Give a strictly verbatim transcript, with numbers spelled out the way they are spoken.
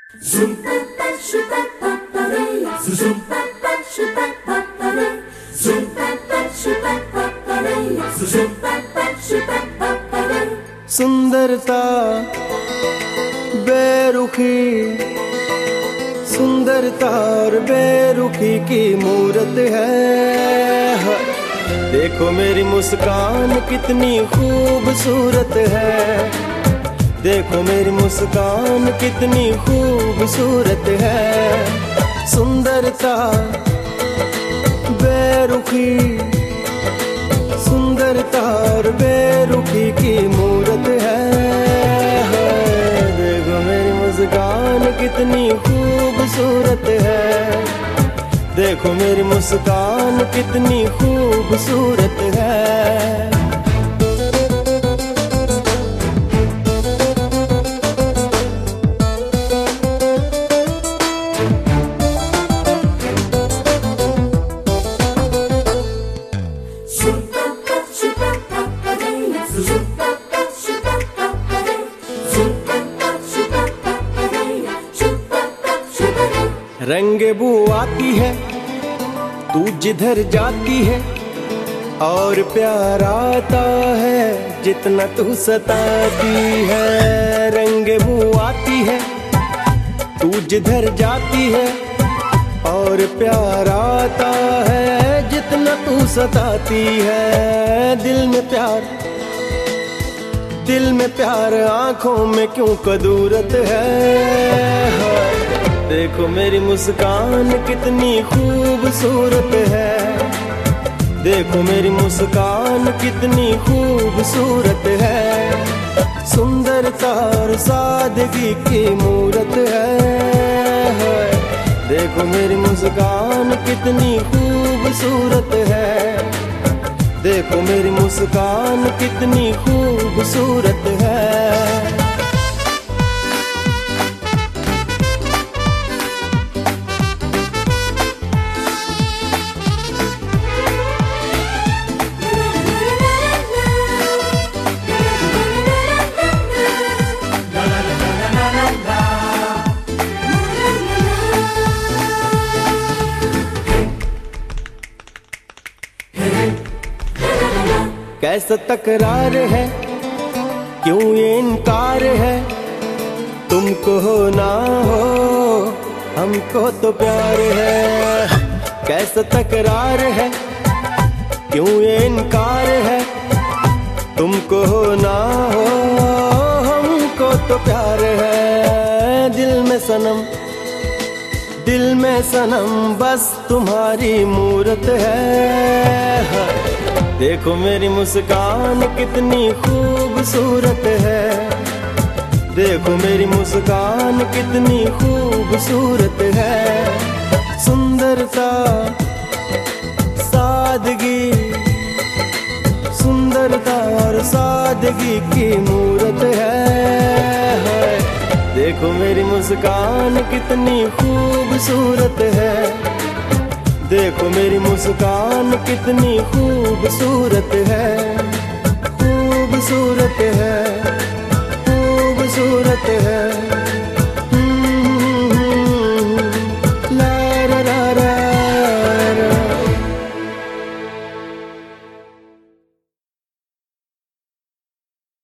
सुंदरता बेरुखी, सुंदरता और बेरुखी की मूरत है। देखो मेरी मुस्कान कितनी खूबसूरत है, देखो मेरी मुस्कान कितनी खूबसूरत है। सुंदरता बेरुखी, सुंदरता और बेरुखी की मूरत है। देखो मेरी मुस्कान कितनी खूबसूरत है, देखो मेरी मुस्कान कितनी खूबसूरत है। रंगे बू आती है तू जिधर जाती है, और प्यार आता है जितना तू सताती है। रंगे बू आती है तू जिधर जाती है, और प्यार आता है जितना तू सताती है। दिल में प्यार, दिल में प्यार आंखों में क्यों कदूरत है। देखो मेरी मुस्कान कितनी खूबसूरत है, देखो मेरी मुस्कान कितनी खूबसूरत है। सुंदरता और सादगी की मूरत है। देखो मेरी मुस्कान कितनी खूबसूरत है, देखो मेरी मुस्कान कितनी खूबसूरत है। कैसा तकरार है, क्यों ये इनकार है, तुमको हो ना हो हमको तो प्यार है। कैसा तकरार है, क्यों ये इनकार है, तुमको हो ना हो हमको तो प्यार है। दिल में सनम, दिल में सनम बस तुम्हारी मूरत है। देखो मेरी मुस्कान कितनी खूबसूरत है, देखो मेरी मुस्कान कितनी खूबसूरत है। सुंदरता सादगी, सुंदरता और सादगी की मूरत है। देखो मेरी मुस्कान कितनी खूबसूरत है, देखो मेरी मुस्कान कितनी खूबसूरत है। खूबसूरत है, खूबसूरत है।